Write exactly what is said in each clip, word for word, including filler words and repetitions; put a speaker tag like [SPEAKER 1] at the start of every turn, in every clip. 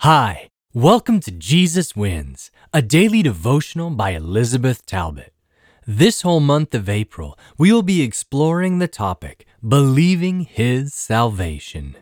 [SPEAKER 1] Hi, welcome to Jesus Wins, a daily devotional by Elizabeth Talbot. This whole month of April, we will be exploring the topic, Believing His Salvation.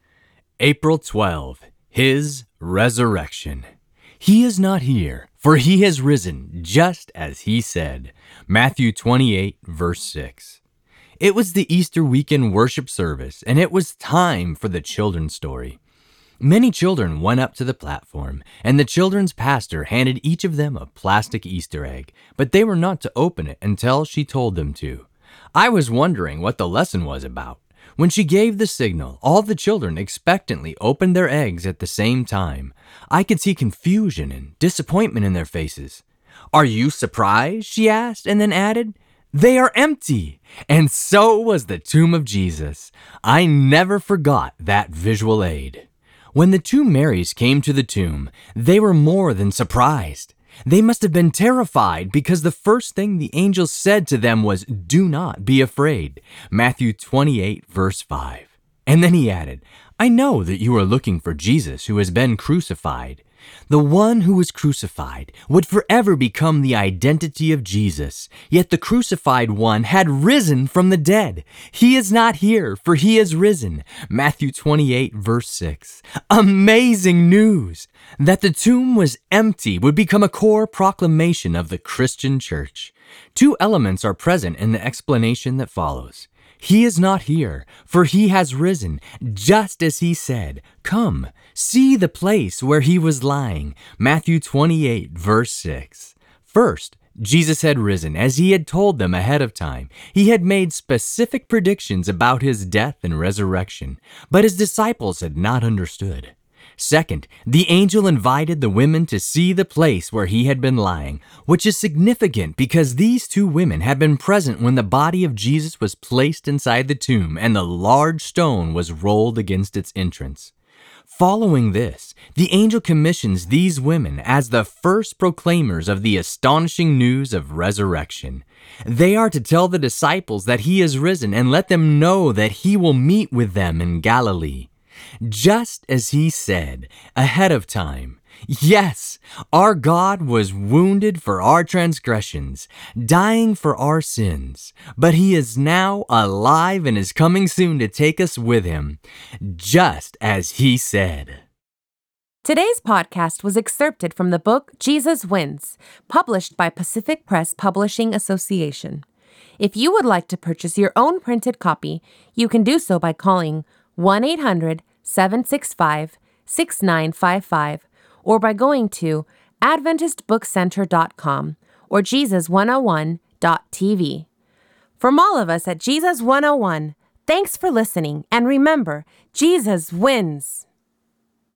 [SPEAKER 1] April twelfth, His Resurrection. He is not here, for He has risen, just as He said. Matthew twenty-eight, verse six. It was the Easter weekend worship service, and it was time for the children's story. Many children went up to the platform, and the children's pastor handed each of them a plastic Easter egg, but they were not to open it until she told them to. I was wondering what the lesson was about. When she gave the signal, all the children expectantly opened their eggs at the same time. I could see confusion and disappointment in their faces. "Are you surprised?" she asked, and then added, "They are empty." And so was the tomb of Jesus. I never forgot that visual aid. When the two Marys came to the tomb, they were more than surprised. They must have been terrified because the first thing the angel said to them was, "Do not be afraid." Matthew twenty-eight, verse five. And then he added, "I know that you are looking for Jesus who has been crucified." The one who was crucified would forever become the identity of Jesus, yet the crucified one had risen from the dead. He is not here, for he is risen. Matthew twenty-eight, verse six. Amazing news! That the tomb was empty would become a core proclamation of the Christian church. Two elements are present in the explanation that follows. He is not here, for he has risen, just as he said. Come, see the place where he was lying. Matthew twenty-eight, verse six. First, Jesus had risen as he had told them ahead of time. He had made specific predictions about his death and resurrection, but his disciples had not understood. Second, the angel invited the women to see the place where he had been lying, which is significant because these two women had been present when the body of Jesus was placed inside the tomb and the large stone was rolled against its entrance. Following this, the angel commissions these women as the first proclaimers of the astonishing news of resurrection. They are to tell the disciples that he is risen and let them know that he will meet with them in Galilee. Just as he said, ahead of time. Yes, our God was wounded for our transgressions, dying for our sins, but he is now alive and is coming soon to take us with him, just as he said.
[SPEAKER 2] Today's podcast was excerpted from the book Jesus Wins, published by Pacific Press Publishing Association. If you would like to purchase your own printed copy, you can do so by calling one eight hundred, seven six five, six nine five five or by going to adventist book center dot com or jesus one oh one dot t v. From all of us at Jesus one oh one, thanks for listening, and remember, Jesus wins!